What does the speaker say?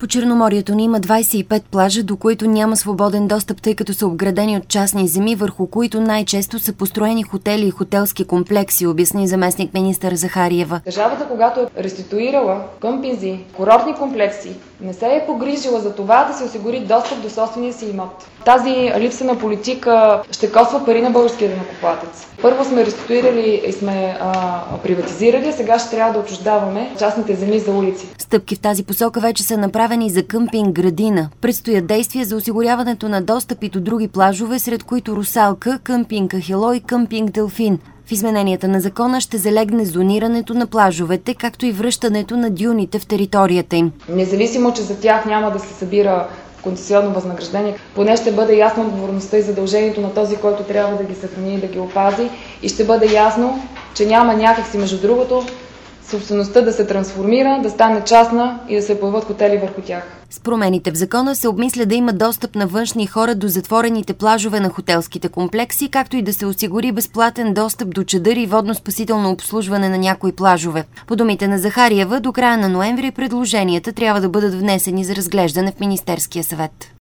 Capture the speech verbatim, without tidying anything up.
По Черноморието ни има двадесет и пет плажа, до които няма свободен достъп, тъй като са обградени от частни земи, върху които най-често са построени хотели и хотелски комплекси, обясни заместник-министър Захариева. Държавата, когато е реституирала къмпинзи, курортни комплекси, не се е погрижила за това да се осигури достъп до собствения си имот. Тази липса на политика ще коства пари на българския данъкоплатец. Първо сме реституирали и сме а, приватизирали, а сега ще трябва да отчуждаваме частните земи за улици. Стъпки в тази посока вече са направени за къмпинг Градина. Предстоят действия за осигуряването на достъп и до други плажове, сред които Русалка, къмпинг Ахело и къмпинг Делфин. В измененията на закона ще залегне зонирането на плажовете, както и връщането на дюните в територията им. Независимо, че за тях няма да се събира концесионно възнаграждение, поне ще бъде ясна отговорността и задължението на този, който трябва да ги съхрани и да ги опази, и ще бъде ясно, че няма някакси, между другото, собствеността да се трансформира, да стане частна и да се появят хотели върху тях. С промените в закона се обмисля да има достъп на външни хора до затворените плажове на хотелските комплекси, както и да се осигури безплатен достъп до чадъри и водно-спасително обслужване на някои плажове. По думите на Захариева, до края на ноември предложенията трябва да бъдат внесени за разглеждане в Министерския съвет.